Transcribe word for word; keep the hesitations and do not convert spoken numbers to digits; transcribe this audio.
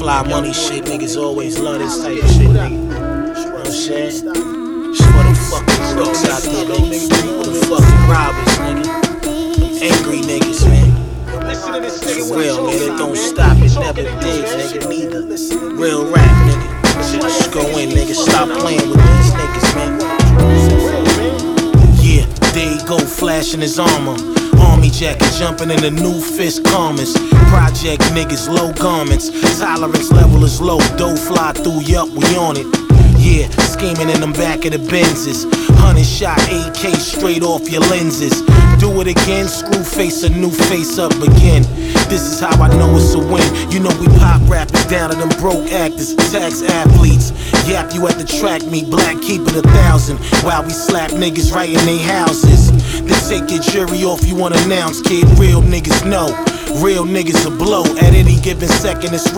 fly money shit, niggas always love this type of shit, nigga. You know what I'm saying? It's for the fucking crooks out there, nigga. For the fucking robbers, nigga. Them angry niggas, man. For real, man, it don't stop, it never did, nigga, neither. Real rap, nigga. Just go in, nigga, stop playing with these niggas, man. Yeah, there he go, flashing his armor. Army jacket, jumping in the new fist garments. Project niggas, low garments. Tolerance level is low, dough fly through, yup, we on it. Yeah, scheming in them back of the Benzes. Hundred shot A K straight off your lenses. Do it again, screw face, a new face up again. This is how I know it's a win. You know we pop rappers down to them broke actors, tax athletes. Yap you at the track meet, black keep it a thousand. While we slap niggas right in their houses. Then take your jury off you unannounced, kid. Real niggas know, real niggas will blow. At any given second it's